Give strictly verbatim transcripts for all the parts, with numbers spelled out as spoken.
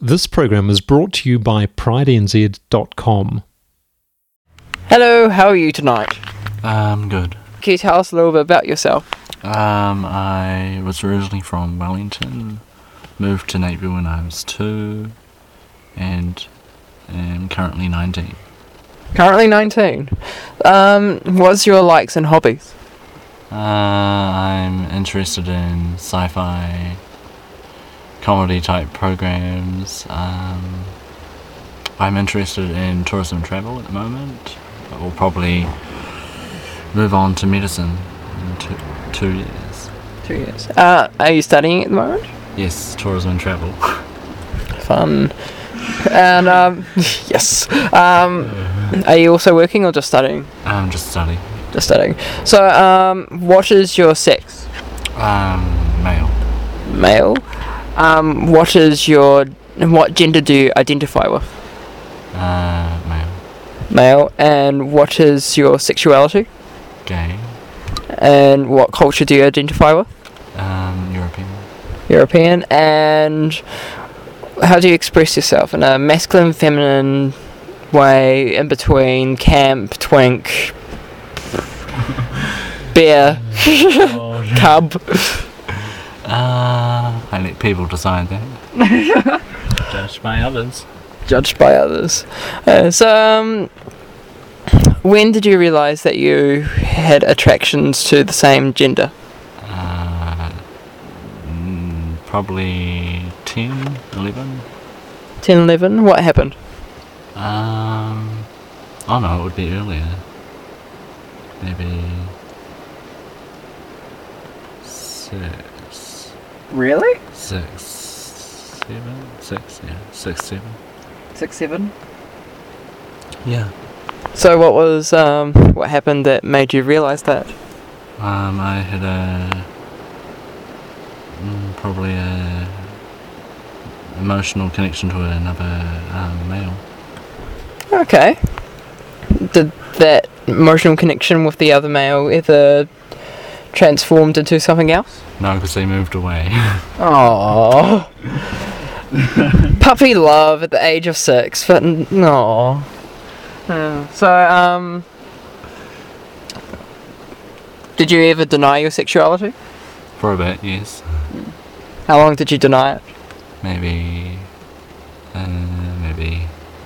This program is brought to you by pride n z dot com. Hello, how are you tonight? Um, good. Can you tell us a little bit about yourself? Um, I was originally from Wellington, moved to Napier when I was two, and am currently nineteen. Currently nineteen. Um, what's your likes and hobbies? Uh, I'm interested in sci-fi, comedy type programs. Um, I'm interested in tourism and travel at the moment, but will probably move on to medicine in two, two years. Two years. Uh, are you studying at the moment? Yes, tourism and travel. Fun. And, um, yes. Um, are you also working or just studying? Um, just study. Just studying. So, um, what is your sex? Um, male. Male. Um, what is your, what gender do you identify with? Uh, male. Male. And what is your sexuality? Gay. And what culture do you identify with? Um, European. European. And how do you express yourself? In a masculine, feminine way, in between, camp, twink, bear, cub? Uh, I let people decide that. Judged by others. Judged by others. Uh, so, um, when did you realise that you had attractions to the same gender? Uh, mm, probably ten, eleven. ten, eleven? What happened? Um, oh no, it would be earlier. Maybe six. Really? Six, seven, six, yeah, six, seven. Six, seven? Yeah. So what was, um, what happened that made you realise that? Um, I had a mm, probably a emotional connection to another um, male. Okay. Did that emotional connection with the other male ever transformed into something else? No, because they moved away. Aww. Puppy love at the age of six, but n- no. Yeah. So, um, did you ever deny your sexuality? For a bit, yes. How long did you deny it? Maybe, uh, maybe,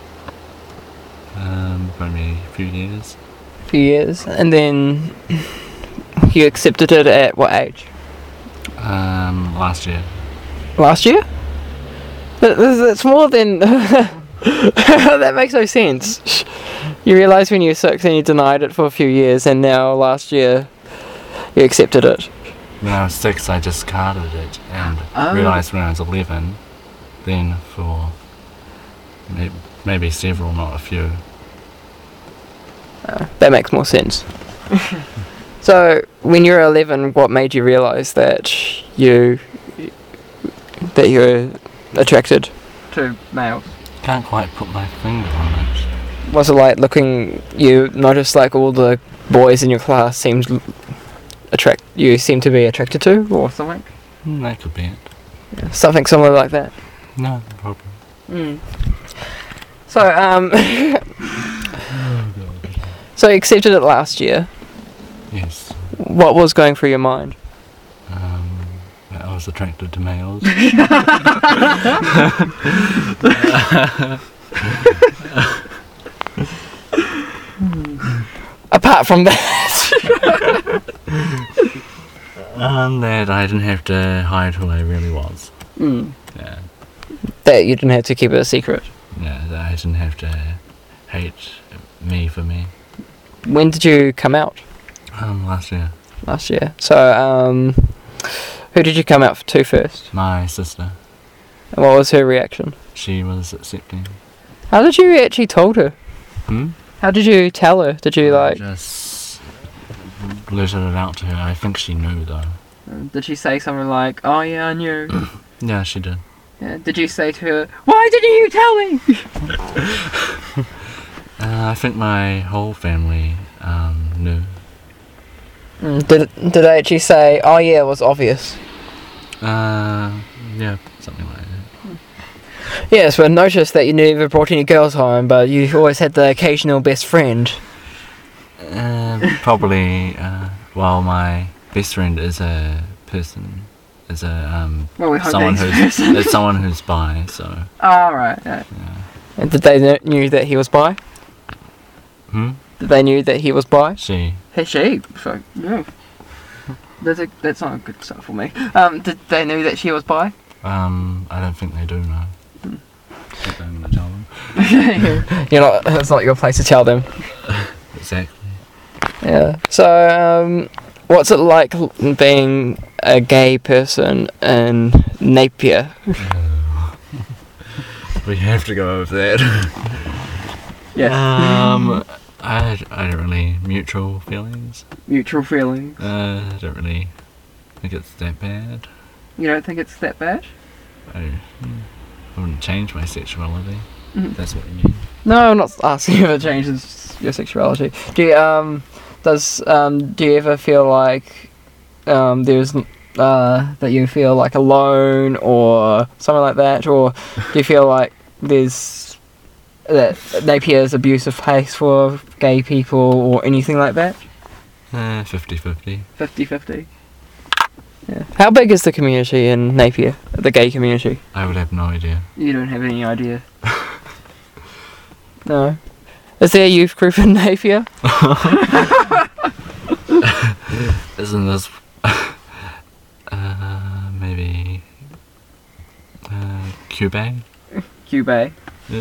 um, maybe a few years. A few years, and then you accepted it at what age? Um, last year. Last year? That- That's more than... That makes no sense. You realised when you were six and you denied it for a few years, and now last year you accepted it. When I was six, I discarded it and Oh. realised when I was eleven. Then for may- maybe several, not a few. Uh, that makes more sense. So, when you were eleven, what made you realise that you that you were attracted to males? Can't quite put my finger on it. Was it like looking? You noticed like all the boys in your class seemed l- attract. You seemed to be attracted to, or something. Mm, that could be it. Yeah, something similar like that. No problem. Mm. So, um, so you accepted it last year. Yes. What was going through your mind? Um, I was attracted to males. Apart from that. And that I didn't have to hide who I really was. Mm. Yeah. That you didn't have to keep it a secret. Yeah, that I didn't have to hate me for me. When did you come out? Um, last year. Last year. So, um, who did you come out to first? My sister. And what was her reaction? She was accepting. How did you actually told her? Hmm? How did you tell her? Did you I like... just blurted it out to her. I think she knew though. Did she say something like, oh yeah, I knew? Yeah, she did. Yeah. Did you say to her, why didn't you tell me? Uh, I think my whole family um, knew. Mm, did did they actually say, oh yeah, it was obvious? Uh, yeah, something like that. Yes, but noticed that you never brought any girls home, but you always had the occasional best friend. Uh, probably, uh, well, my best friend is a person, is a, um, Well, we hope someone that who's, he's- is someone who's bi, so, Oh, right. Yeah. yeah. And did they kn- knew that he was bi? Hmm? Did they knew that he was bi? She. Hey, she. So, yeah. That's a, that's not a good start for me. Um, did they knew that she was bi? Um, I don't think they do know. Hmm. I don't want to tell them. You're not. It's not your place to tell them. Exactly. Yeah. So, um, what's it like l- being a gay person in Napier? We have to go over that. Yeah. Um, I, I don't really mutual feelings. Mutual feelings. Uh, I don't really think it's that bad. You don't think it's that bad? I, hmm, I wouldn't change my sexuality. Mhm. If that's what you mean. No, I'm not asking if it changes your sexuality. Do you, um, does, um, do you ever feel like, um, there's, uh, that you feel like alone or something like that? Or do you feel like there's, that Napier's abusive place for gay people or anything like that? Uh, fifty-fifty. fifty-fifty. Yeah. How big is the community in Napier, the gay community? I would have no idea. You don't have any idea. No. Is there a youth group in Napier? Isn't this uh, maybe uh, Cuba? Cuba. Uh,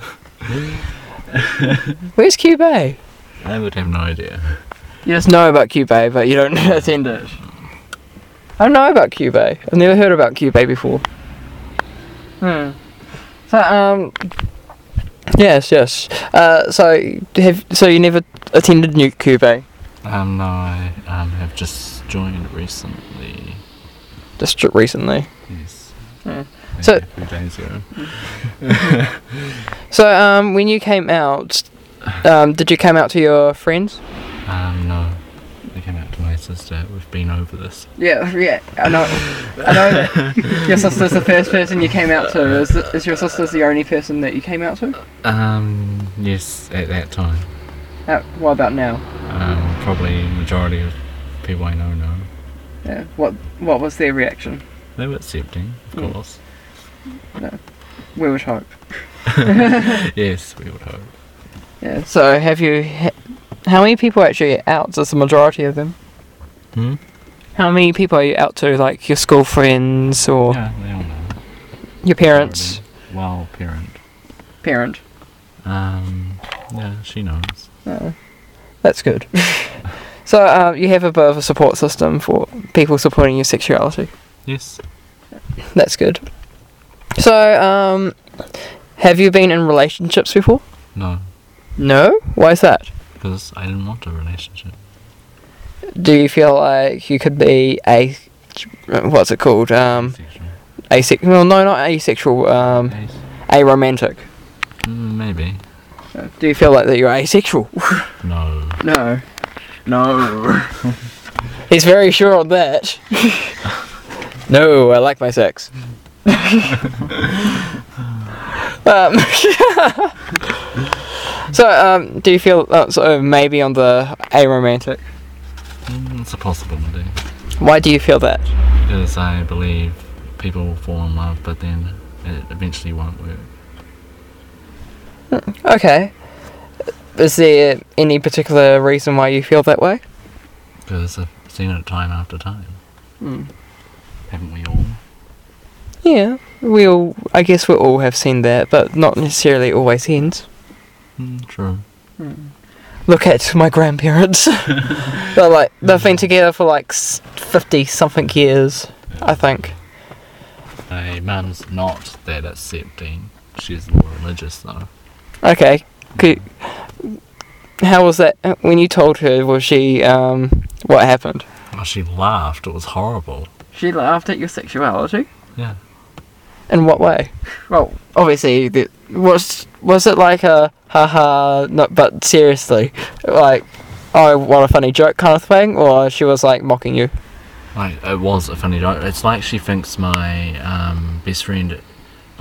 Where's Cuba? I would have no idea. You just know about Cuba, but you don't attend it. I don't know about Cuba. I've never heard about Cuba before. Hmm. So, um... Yes, yes. Uh, so, have so you never attended New Cuba? Um, no, I um, have just joined recently. Just recently. Yes. Yeah. Maybe So- a few days ago. So, um, when you came out, um, did you come out to your friends? Um, no. I came out to my sister. We've been over this. Yeah, yeah, I know. I know that your sister's the first person you came out to. Is, is your sister the only person that you came out to? Um, yes, at that time. Uh, what about now? Um, probably majority of people I know know. Yeah. What What was their reaction? They were accepting, of Mm. course. We would hope. Yes, we would hope. Yeah. So, have you? Ha- how many people are actually out? Is the majority of them? Hmm? How many people are you out to? Like your school friends or Yeah, they all know. your parents? Already. Well, parent. Parent. Um, yeah, she knows. Oh, that's good. So, uh, you have a bit of a support system for people supporting your sexuality. Yes. That's good. So, um, have you been in relationships before? No, No? Why is that? because I didn't want a relationship. Do you feel like you could be a... What's it called? Um, Sexual. asexual? Well, no, not asexual. Um, Yes. aromantic. Mm, maybe. Do you feel like that you're asexual? No. No. No. He's very sure on that. No, I like my sex. um, so, um, do you feel uh, so maybe on the aromantic? Mm, it's a possibility. Why do you feel that? Because I believe people fall in love, but then it eventually won't work. Okay. Is there any particular reason why you feel that way? Because I've seen it time after time. Mm. Haven't we all? Yeah, we all. I guess we all have seen that, but not necessarily always ends. Mm, true. Look at my grandparents. They're like they've been together for like fifty something years, I think. My mum's not that accepting. She's more religious though. Okay. Could, how was that when you told her? Was she um? What happened? Oh, she laughed. It was horrible. She laughed at your sexuality. Yeah. In what way? Well, obviously, the, was was it like a haha? No, but seriously, like, oh, what a funny joke kind of thing, or she was like mocking you? Like, it was a funny joke. It's like she thinks my um, best friend,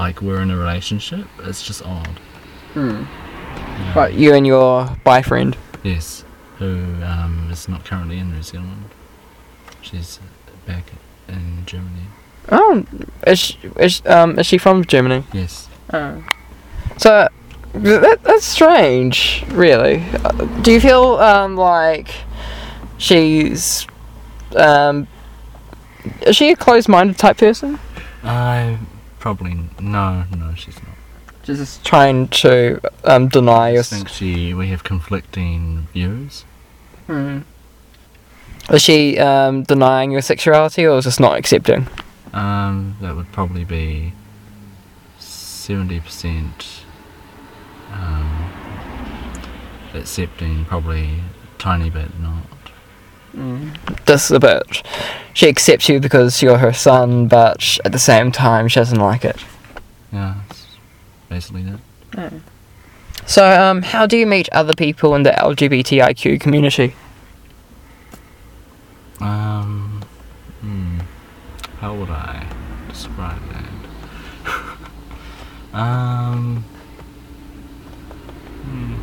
like we're in a relationship. It's just odd. Hmm. Yeah. Right, you and your boyfriend. Yes, who um, is not currently in New Zealand. She's back in Germany. Oh, is she, is, um, is she from Germany? Yes. Oh. So, that, that's strange, really. Uh, Do you feel, um, like she's, um, is she a closed-minded type person? I probably no, no, she's not. She's just trying to, um, deny I your... just think she we have conflicting views. Hmm. Is she, um, denying your sexuality, or just not accepting? Um, that would probably be seventy percent um, accepting, probably a tiny bit not. Just a bit. She accepts you because you're her son, but at the same time, she doesn't like it. Yeah, it's basically that. So, um, how do you meet other people in the L G B T I Q community? Um, hmm, how would I describe that? um, hmm.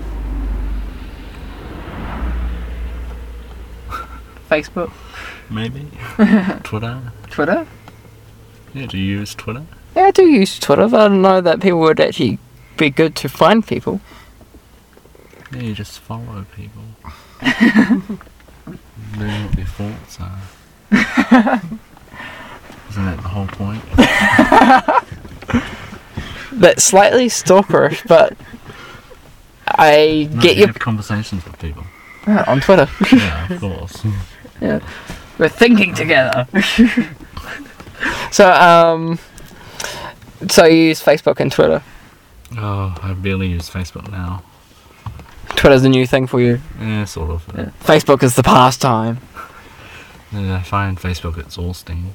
Facebook, Maybe Twitter. Twitter. Yeah, do you use Twitter? Yeah, I do use Twitter, but I don't know that people would actually be good to find people. Yeah, you just follow people. Learn what their thoughts are. Isn't that the whole point? That's slightly stalkerish, but I No, get you your have conversations with people. Ah, on Twitter. Yeah, of course. Yeah, we're thinking together. so, um, so you use Facebook and Twitter. Oh, I barely use Facebook now. Twitter's a new thing for you. Yeah, sort of. Yeah. Facebook is the pastime. Yeah, I find Facebook exhausting.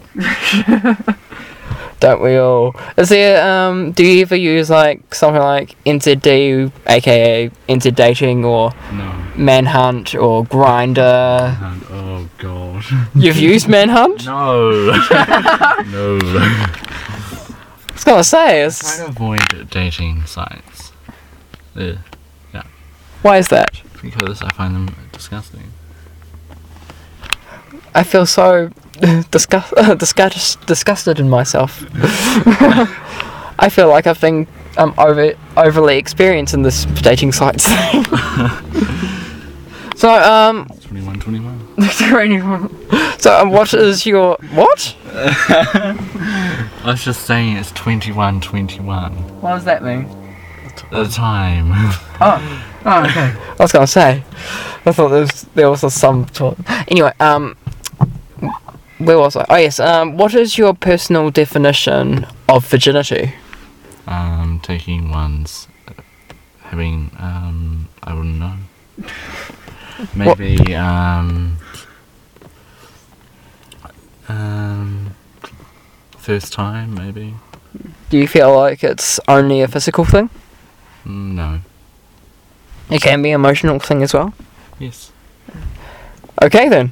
Don't we all? Is there, um, do you ever use like something like N Z D, aka N Z Dating, or No. Manhunt, or Grindr? And, oh god. You've used Manhunt? No. No. I was gonna say, I it's, try to avoid dating sites. Ugh. why is that? Because I find them disgusting. I feel so disgust, disgust, disgusted in myself. I feel like I've been um, over overly experienced in this dating sites thing. so um, twenty-one twenty-one. so um, what is your what? I was just saying it's twenty-one twenty-one. What does that mean? The time. Oh, oh okay. I was gonna say, I thought there was there was some sort. Anyway, um, where was I? Oh yes. Um, what is your personal definition of virginity? Um, taking one's, having, um, I wouldn't know. Maybe, um, um, first time, maybe. Do you feel like it's only a physical thing? Mm, No. It can be an emotional thing as well. Yes. Okay then.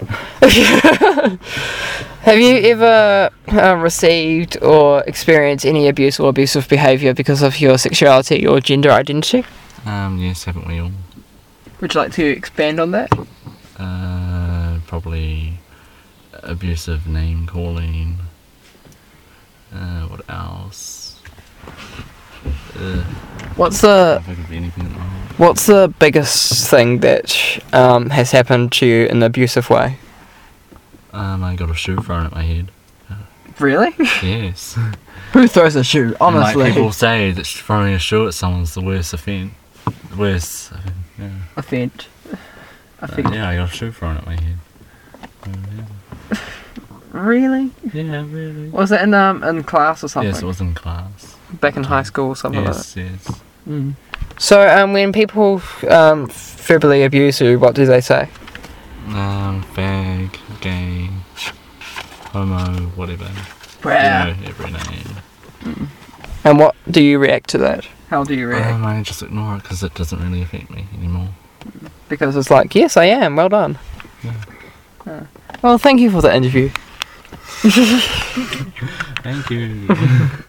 Have you ever uh, received or experienced any abuse or abusive behaviour because of your sexuality or gender identity? Um, yes, haven't we all? Would you like to expand on that? Uh, probably abusive name calling. Uh, what else? Uh, What's I the don't think of anything at the moment. What's the biggest thing that um, has happened to you in an abusive way? Um, I got a shoe thrown at my head. Really? Yes. Who throws a shoe? And Honestly. like people say that throwing a shoe at someone's the worst offence. Worst. I think, yeah. Offend. Uh, yeah, I got a shoe thrown at my head. Uh, yeah. Really? Yeah, really. Was it in um in class or something? Yes, it was in class. Back in high school or something Yes, yes. like that. Mm. So um when people um verbally abuse you, what do they say? Um, fag, gay, homo, whatever. Wow. You know, every name. And what do you react to that? How do you react? Um, I just ignore it because it doesn't really affect me anymore. Because it's like, yes, I am. Well done. Yeah. Uh, well, thank you for the interview. Thank you.